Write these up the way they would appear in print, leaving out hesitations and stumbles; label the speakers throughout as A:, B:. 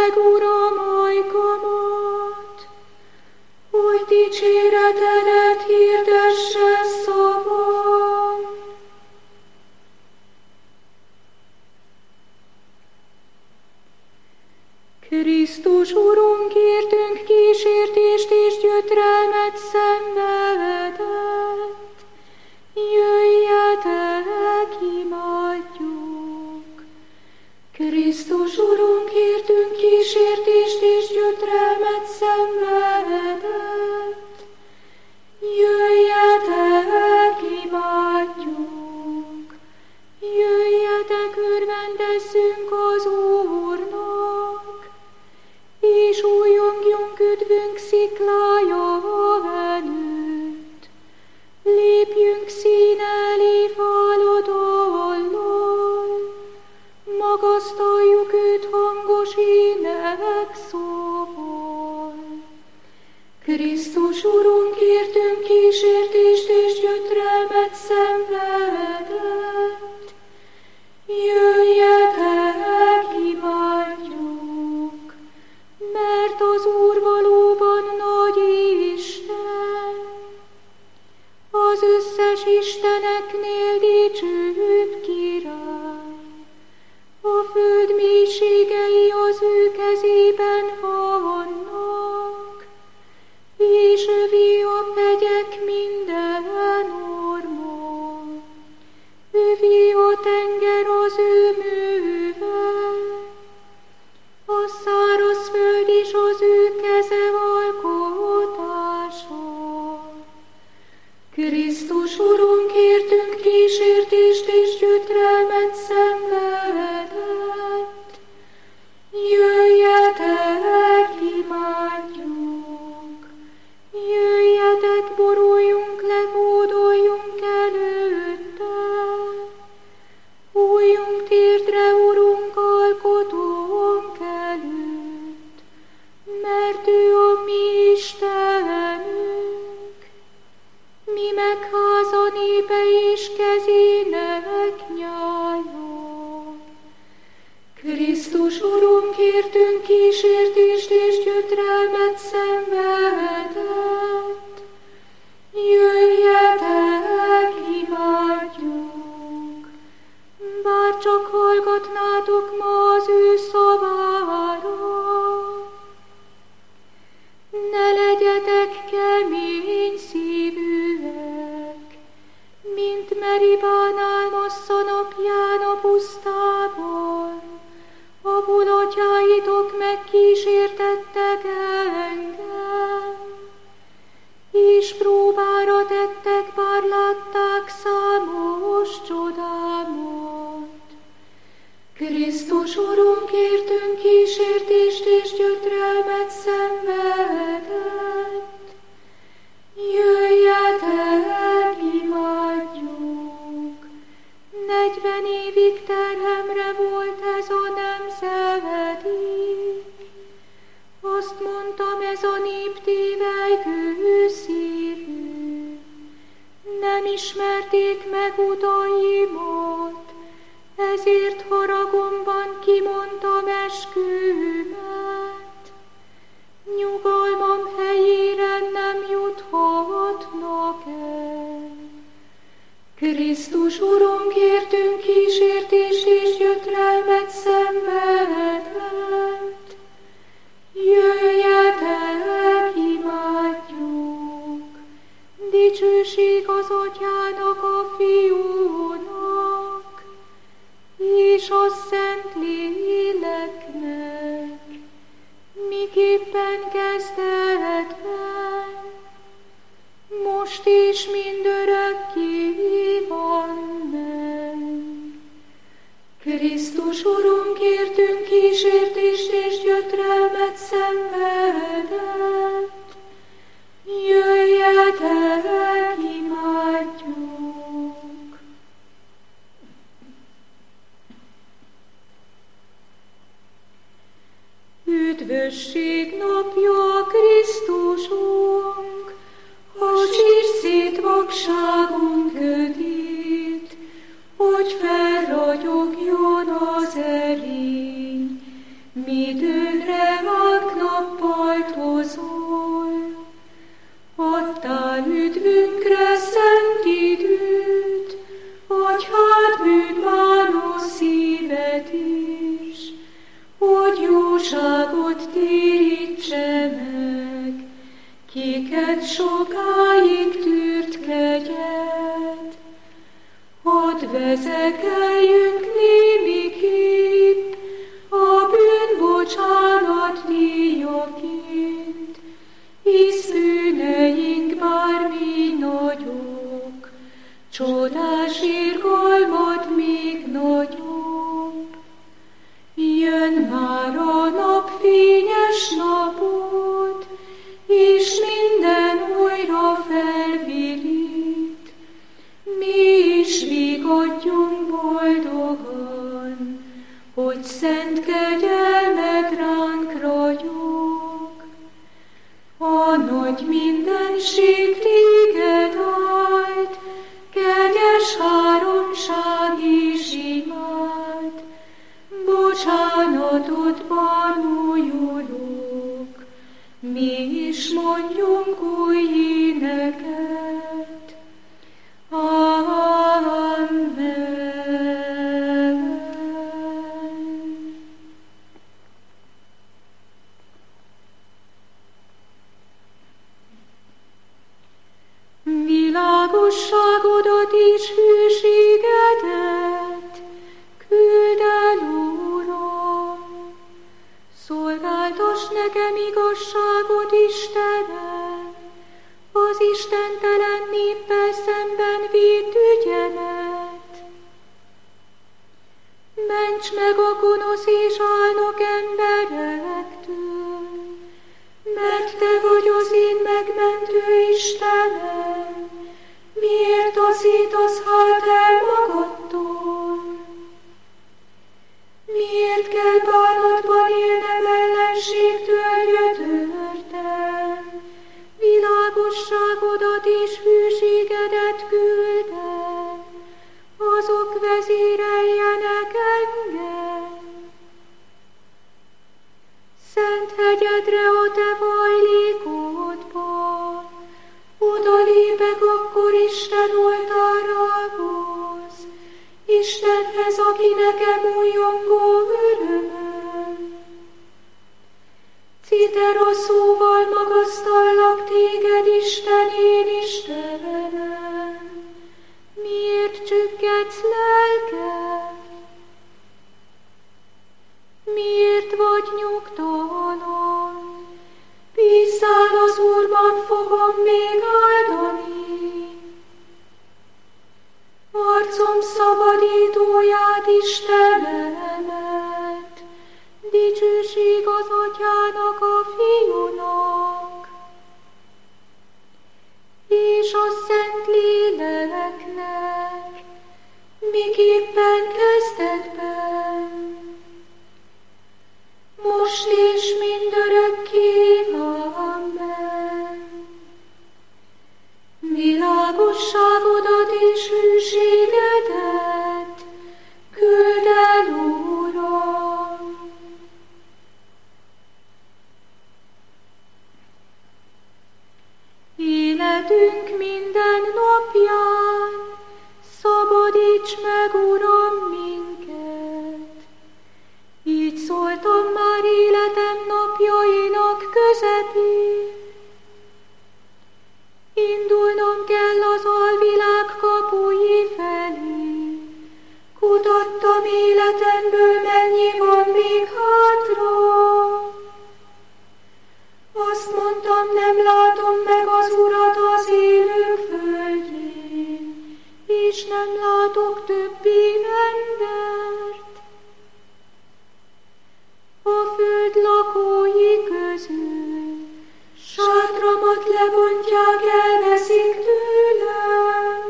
A: meg, Uram, ajkamat, hogy dicséretedet hirdesse szavam. Krisztus Urunk, értünk kísértést és gyötrelmet szenvedett. Jöjjetek, imádjuk! Krisztus Urunk, értünk kísértést és gyötrelmet szenvedett. Jöjjetek, imádjuk! Jöjjetek, örvendezzünk az Úrnak, és újjongjunk üdvünk sziklája előtt. Lépjünk szín elé fáladallal, magasztaljuk őt hangos ének szóval. Krisztus Urunk, értünk kísértést és gyötrelmet szenvedett. Jöjjetek, imádjuk, mert az Úr valóban nagy Isten, az összes isteneknél dicsőbb király. A föld mélységei az ő kezében vannak, és övé a hegyek minden orma. Övé a tenger az ő műve, a száraz föld is az ő keze alkotása. Krisztus Urunk, értünk kísértést és gyötrelmet szenvedett. Jöjjetek, imádjuk! Jöjjetek, boruljunk le, hódoljunk előtte. Újjunk térdre, Urunk, alkotónk előtt, mert ő a mi Istenünk, mi meg háza népe és kezének nyája. Krisztus Urunk, értünk kísértést és gyötrelmet szenvedett. Jöjjetek, imádjuk! Bár csak hallgatnátok ma az ő szavára, ne legyetek kemény szívűek, mint Meribánál Massza napján a pusztában, ahol atyáitok megkísértettek engem, és próbára tettek, bár látták számos csodámat. Krisztus Urunk, értünk kísértést és gyötrelmet szenvedett. Jöjjetek, imádjuk! 40 évig terhemre volt ez a nemzedék. Azt mondtam, ez a nép tévelygő szívű. Nem ismerték meg utaimat, ezért haragomban kimondtam eskümet. Nyugalmam helyére nem juthatnak el. Krisztus Urunk, értünk kísértést és gyötrelmet szenvedett. Jöjjetek, imádjuk! Dicsőség az Atyának, a Fiúnak, és a Szent Léleknek, miképpen kezdetben, most és mindörökké van meg. Krisztus Urunk, értünk kísértést és gyötrelmet szenvedett. Jöjjetek, imádjuk! Üdvösség napja, Krisztusunk, hasíts szét vakságunk ködét, hogy felragyogjon az erény, mi dőlre sokáig tűrt kegyed. Hadd vezekeljünk némiképp a bűnbocsánat díjaként, hisz bűneink bármi nagyok, csodás irgalmad még nagyobb. Jön már a napfényes napod, és minden újra felvirít. Mi is vigadjunk boldogan, hogy szent kegyelmed ránk ragyog. A nagy mindenség téged áld, kegyes háromság és imád, bocsánatodban újulok, mi is mondjunk új éneket. Amen. Világosságodat és hűségedet küld el, Uram. Szolgáltass nekem igazságot, Istenem, az istentelen néppel szemben védd ügyemet. Ments meg a gonosz és álnok emberektől, mert te vagy az én megmentő Istenem. Miért taszítasz hát el magadtól? Miért kell bánatban élnem ellenségtől gyötörtem? Világosságodat és hűségedet küldem, azok vezéreljenek engem. Szent hegyedre a te hajlékodba, oda lépek akkor Isten oltárához, Istenhez, aki nekem újongó örömöm. Citera szóval magasztallak téged, Isten, én Istenem. Miért csüggedsz lelkem? Miért vagy nyugtalan? Bízzál az Úrban, fogom még áldani. Arcom szabadítóját, Istenemet, dicsőség az Atyának, a Fiúnak, és a Szent Léleknek, miképpen kezdetben, most és mindörökké. Amen. Világosságodat és hűségedet küld el, Uram. Életünk minden napján szabadíts meg, Uram, minket. Így szóltam már életem napjainak közepén. Indulnom kell az alvilág kapui felé. Kutattam életemből, mennyi van még hátra. Azt mondtam, nem látom meg az Urat az élők földjén, és nem látok többé embert. A föld lakói közül sátramat lebontják, elveszik tőlem,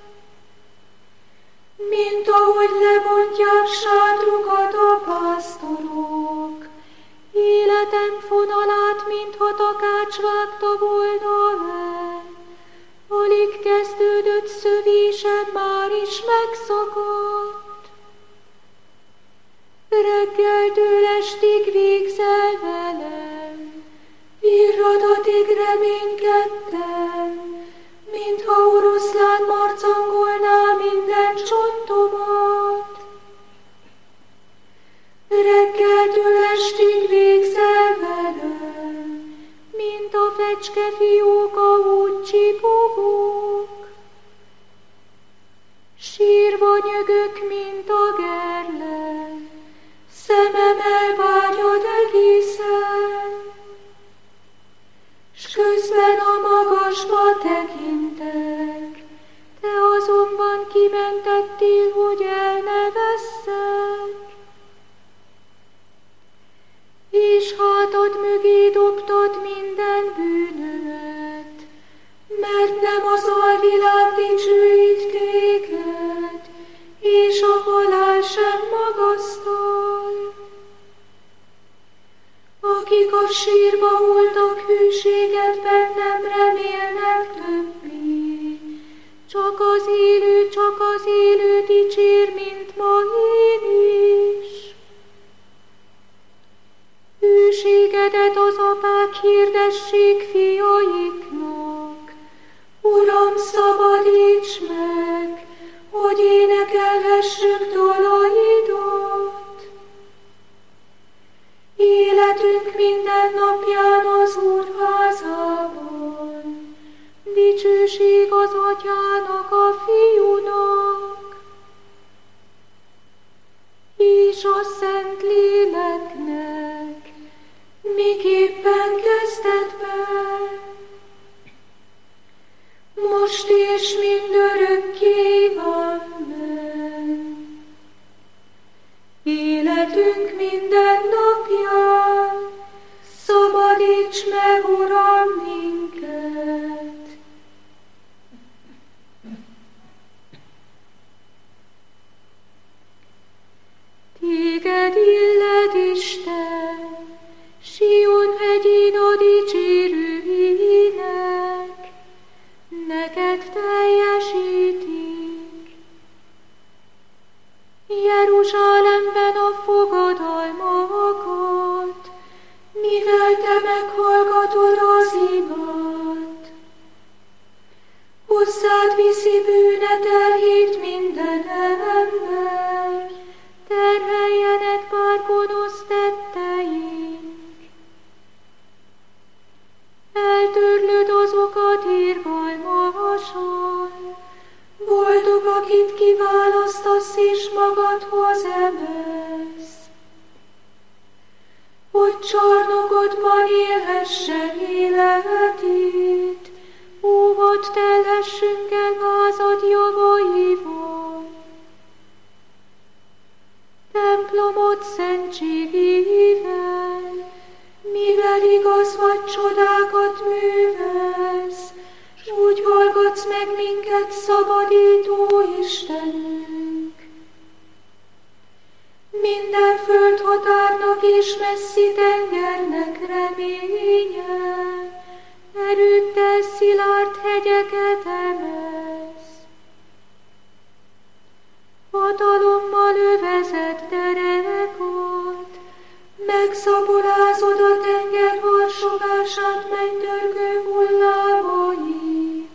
A: mint ahogy lebontják sátrukat a pásztorok. Életem fonalát, mintha takács vágta volna el, alig kezdődött szövésem, már is megszakadt. Reggeltől estig végzel velem, virradatig reménykedtem, mintha oroszlán marcangolná minden csontomat. Reggeltől estig végzel velem, mint a fecske fióka úgy a sírba hulltak hűségedben nem remélnek többé. Csak az élő dicsér, mint ma én is. Hűségedet az apák hirdessék fiaiknak. Uram, szabadíts meg, hogy énekelhessük dalaidat. Életünk minden napján az Úr házában, dicsőség az Atyának, a Fiúnak, és a Szent Léleknek, miképpen kezdetben, most és mindörökké. Amen. Életünk minden napján szabadíts meg, Uram, minket. Téged illed, Isten, Sion hegyén a dicsérő ének, neked teljesítik. Jeruzsálemben a fogadalmakat, mivel te meghallgatod az imát. Hozzád viszi bűne terhét minden ember, terheljenek bár gonosz tetteink. Eltörlöd azokat irgalmasan, boldog, akit kiválasztasz és magadhoz emelsz, hogy csarnokodban élhesse életét, óvat telhessünk el házad javaival. Templomod szentségével, mivel igaz vagy, csodákat művelsz, s úgy hallgatsz meg minket, szabadító Istenünk. Minden földhatárnak és messzi tengernek reménye, erőttel szilárd hegyeket emelsz. Hatalommal övezed derekot, megszaporázod a tenger harsogását, mennydörgő hullámait,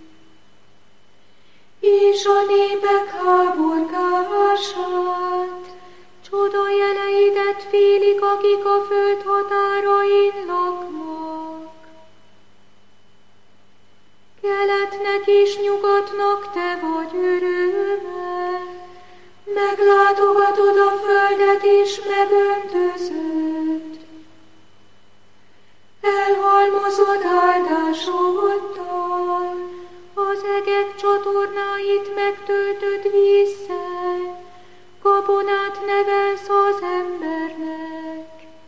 A: és a népek háborgását, csoda jeleidet félik, akik a föld határain laknak. Keletnek és nyugatnak te vagy öröme, meglátogatod a földet és megöntözöd. Elhalmozod áldásoddal, az egek csatornáit megtöltöd vízzel, gabonát nevelsz az embernek.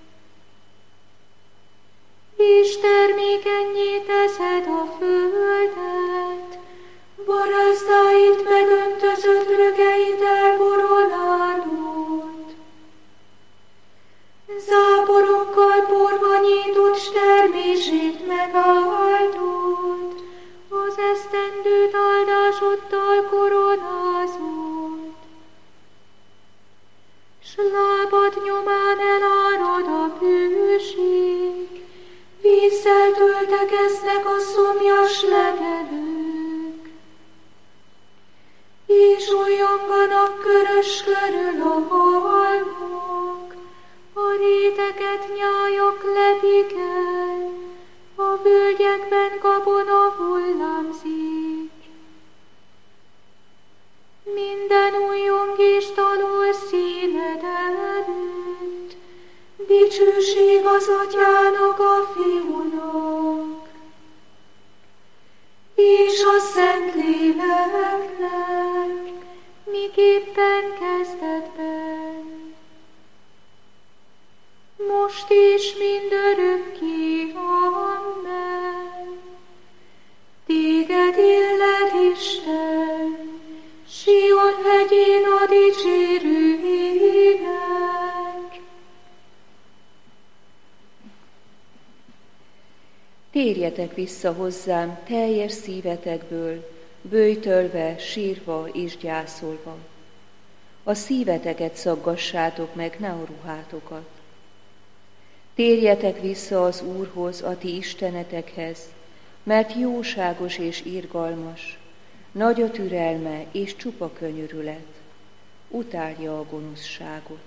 A: És termékennyé teszed a földet, barázdáit megöntözöd, rögeit elboronálod. Záporokkal porba nyított, s termését megáldod, az esztendőt áldásoddal koronázod. S lábad nyomán elárad a bőség, vízzel töltekeznek a szomjas legelők, és olyanganak körös körül a halmok, a réteket nyájak lepik el, a völgyekben gabona hullámzik. Minden újjong és tanul színed előtt, dicsőség az Atyának, a Fiúnak, és a Szent Léleknek, miképpen kezdetben, most és mindörökké. Amen. Téged illed, Isten, Sion hegyén a dicsérő ének.
B: Térjetek vissza hozzám teljes szívetekből, böjtölve, sírva és gyászolva. A szíveteket szaggassátok meg, ne a ruhátokat. Térjetek vissza az Úrhoz, a ti istenetekhez, mert jóságos és irgalmas, nagy a türelme és csupa könyörület, utálja a gonoszságot.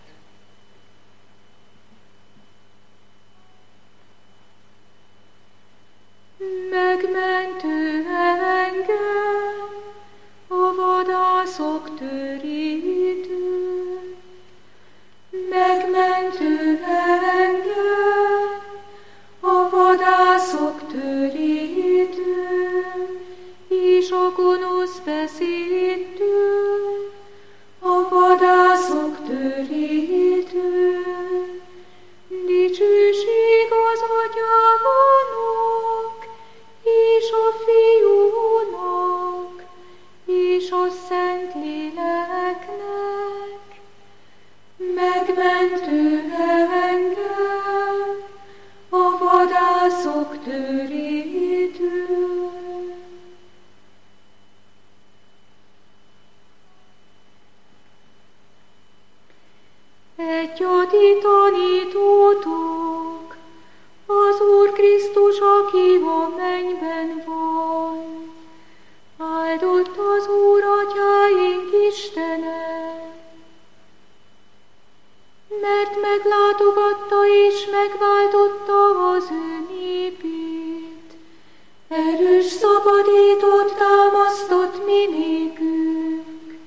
A: Megmentő engem a vadászok törítő, megmentő engem a vadászok törítő, és a gonosz beszédtől, a vadászok törítő, dicsőség az Atyának, és a Fiúnak, és a Szentléleknek, megmentő engem a vadászok törétől. Egy a ti tanítótok, az Úr Krisztus, aki a mennyben van. Áldott az Úr atyáink Istene, mert meglátogatta és megváltotta az ő népét. Erős szabadítót támasztott mi nékünk.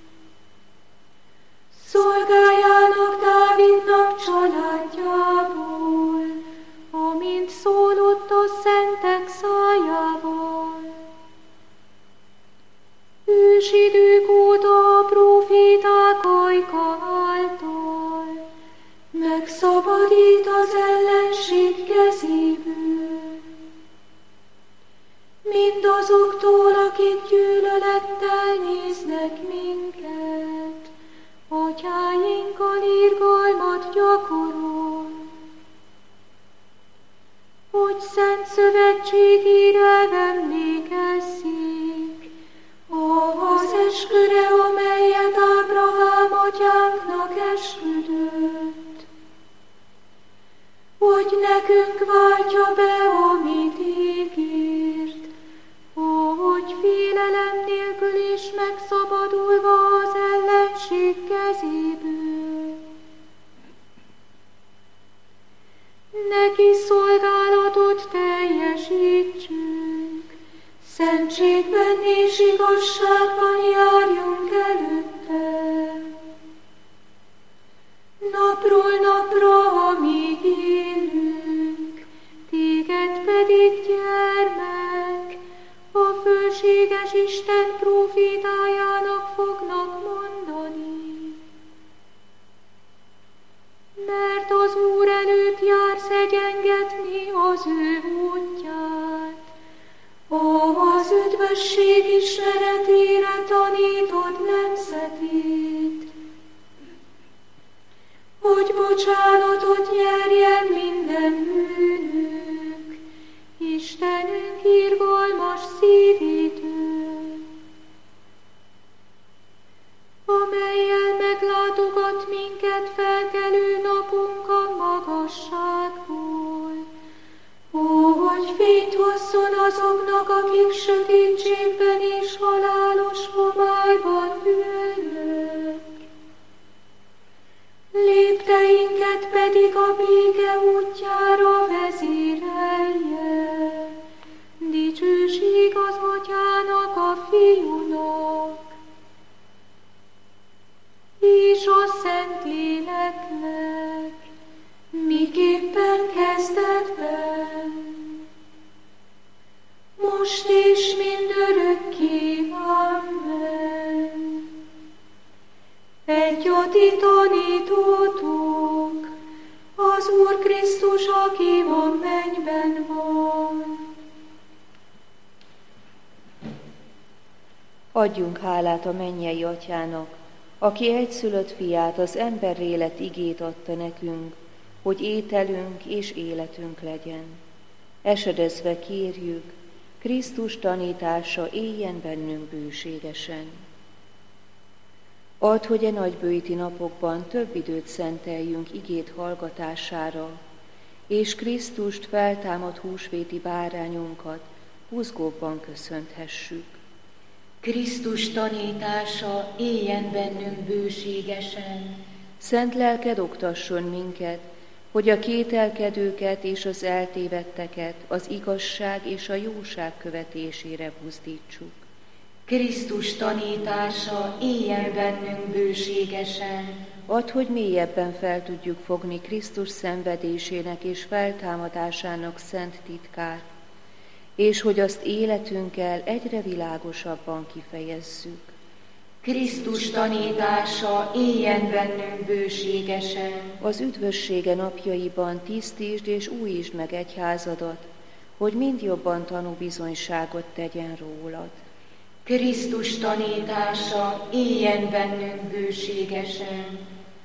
A: Szolgájának Dávidnak családjából, amint szólott a szentek szájával. Ősidők óta a próféták ajka által megszabadít az ellenség kezéből. Mindazoktól, akik gyűlölettel néznek minket, atyáinkkal irgalmat gyakorol, hogy szent szövetségére emlékezzék, az esküre, amelyet Ábrahám atyánknak esküdött, hogy nekünk váltja be, amit ígért, hogy félelem nélkül is megszabadulva az ellenség kezéből. Neki szolgálatot teljesítsünk, szentségben és igazságban járjunk előtte. Napról napra, amíg élünk, téged pedig, gyermek, a fölséges Isten prófétájának fognak mondani. Mert az Úr előtt jársz egyengetni az ő útját, az üdvösség ismeretére tanítod nemzetét, hogy bocsánatot nyerjen minden bűnünk, Istenünk irgalmas szívétől, amellyel meglátogat minket felkelő napunk a magasságból, hogy fényt hozzon azoknak, akik sötétségben és halálos homályban ülnek. Lépteinket pedig a béke útjára vezérelje, dicsőség az Atyának, a Fiúnak, és a Szentléleknek, miképpen kezdetben, most és mindörökké. Amen. Egy a ti tanítótok, az Úr Krisztus, aki a mennyben van.
B: Adjunk hálát a mennyei Atyának, aki egyszülött fiát, az emberré lett igét adta nekünk, hogy ételünk és életünk legyen. Esedezve kérjük, Krisztus tanítása éljen bennünk bőségesen. Add, hogy nagybőjti napokban több időt szenteljünk igét hallgatására, és Krisztust feltámadt húsvéti bárányunkat buzgóbban köszönthessük.
A: Krisztus tanítása éljen bennünk bőségesen.
B: Szent lelked oktasson minket, hogy a kételkedőket és az eltévedteket az igazság és a jóság követésére buzdítsuk.
A: Krisztus tanítása éljen bennünk bőségesen.
B: Add, hogy mélyebben fel tudjuk fogni Krisztus szenvedésének és feltámadásának szent titkát, és hogy azt életünkkel egyre világosabban kifejezzük.
A: Krisztus tanítása éljen bennünk bőségesen.
B: Az üdvössége napjaiban tisztítsd és újítsd meg egyházadat, hogy mind jobban tanúbizonyságot tegyen rólad.
A: Krisztus tanítása éljen bennünk bőségesen.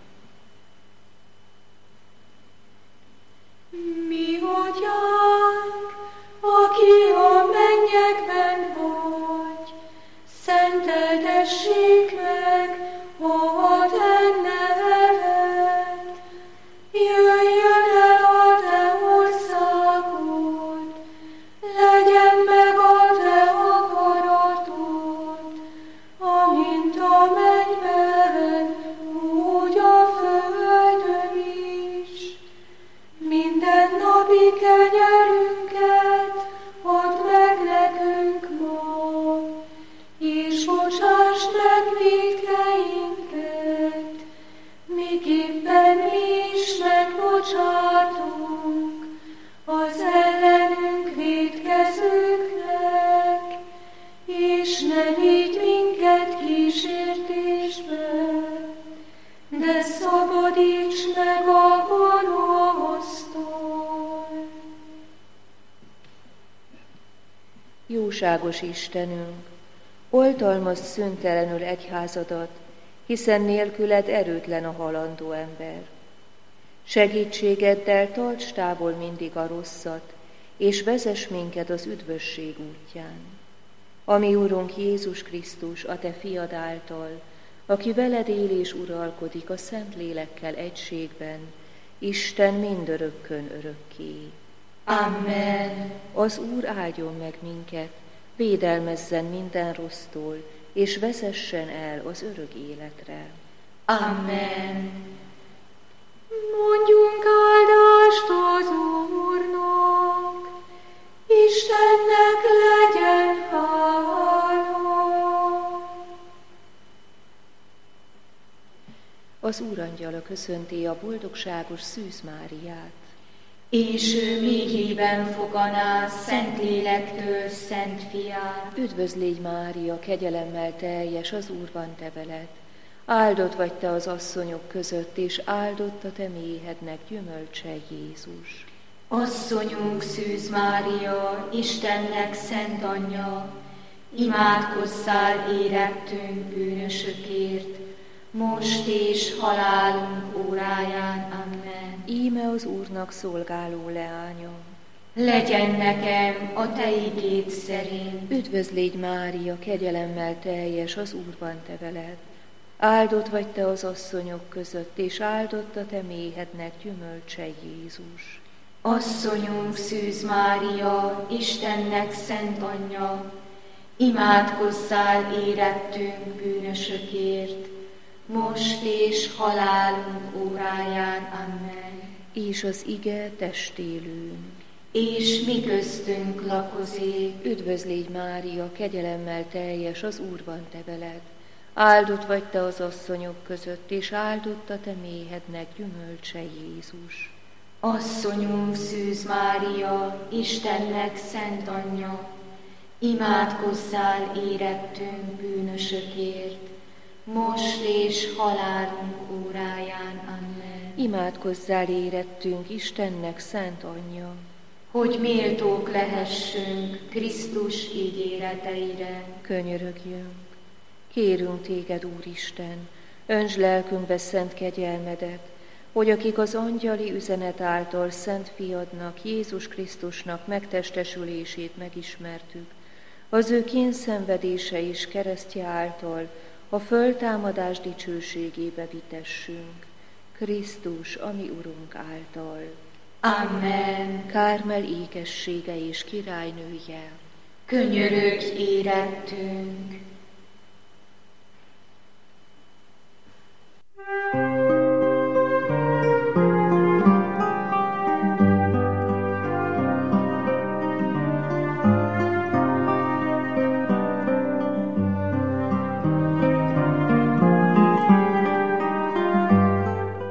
A: Mi atyánk, aki a mennyekben vagy, szenteltessék meg a te neved. Jöjjön el a te országod, legyen meg a te akaratod, amint a mennyben, úgy a földön is. Minden napi kenyerünket add meg nekünk ma, és bocsásd meg vétkeinket, miképpen mi is megbocsátunk az ellenünk vétkezőknek, és ne vigy minket kísértésbe, de szabadíts meg a gonosztól.
B: Jóságos Istenünk, oltalmazd szüntelenül egyházadat, hiszen nélküled erőtlen a halandó ember. Segítségeddel tarts távol mindig a rosszat, és vezess minket az üdvösség útján. Ami Urunk Jézus Krisztus, a te fiad által, aki veled él és uralkodik a Szent Lélekkel egységben, Isten mindörökkön örökké.
A: Amen.
B: Az Úr áldjon meg minket, védelmezzen minden rossztól, és vezessen el az örök életre.
A: Amen. Mondjunk áldást az Úrnak, Istennek legyen hála.
B: Az Úrangyala köszönti a boldogságos Szűz Máriát.
A: És ő mélyében foganá Szentlélektől Szent Fiát.
B: Üdvözlégy Mária, kegyelemmel teljes, az Úr van te veled. Áldott vagy te az asszonyok között, és áldott a te méhednek gyümölcse Jézus.
A: Asszonyunk Szűz Mária, Istennek szent anyja, imádkozzál érettünk bűnösökért, most és halálunk óráján. Amen.
B: Íme az Úrnak szolgáló leánya.
A: Legyen nekem a te igéd szerint.
B: Üdvözlégy Mária, kegyelemmel teljes, az Úr van te veled. Áldott vagy te az asszonyok között, és áldott a te méhednek gyümölcse Jézus.
A: Asszonyunk Szűz Mária, Istennek szent anyja, imádkozzál érettünk bűnösökért, most és halálunk óráján. Amen.
B: És az ige testélőn.
A: És mi köztünk lakozik.
B: Üdvözlégy Mária, kegyelemmel teljes, az Úr van te veled. Áldott vagy te az asszonyok között, és áldott a te méhednek gyümölcse Jézus.
A: Asszonyunk Szűz Mária, Istennek szent anyja, imádkozzál érettünk bűnösökért, most és halálunk óráján. Amen.
B: Imádkozzál érettünk Istennek szent anyja,
A: hogy méltók lehessünk Krisztus ígéreteire.
B: Könyörögjünk. Kérünk téged, Úristen, öntsd lelkünkbe szent kegyelmedet, hogy akik az angyali üzenet által Szent Fiadnak, Jézus Krisztusnak megtestesülését megismertük, az ő kényszenvedése és keresztje által a föltámadás dicsőségébe vitessünk. Krisztus, a mi Urunk által.
A: Amen.
B: Kármel ékessége és királynője,
A: Könyörögj érettünk.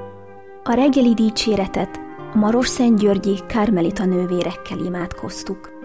C: A reggeli dicséretet a Marosszentgyörgyi Kármelita nővérekkel imádkoztuk.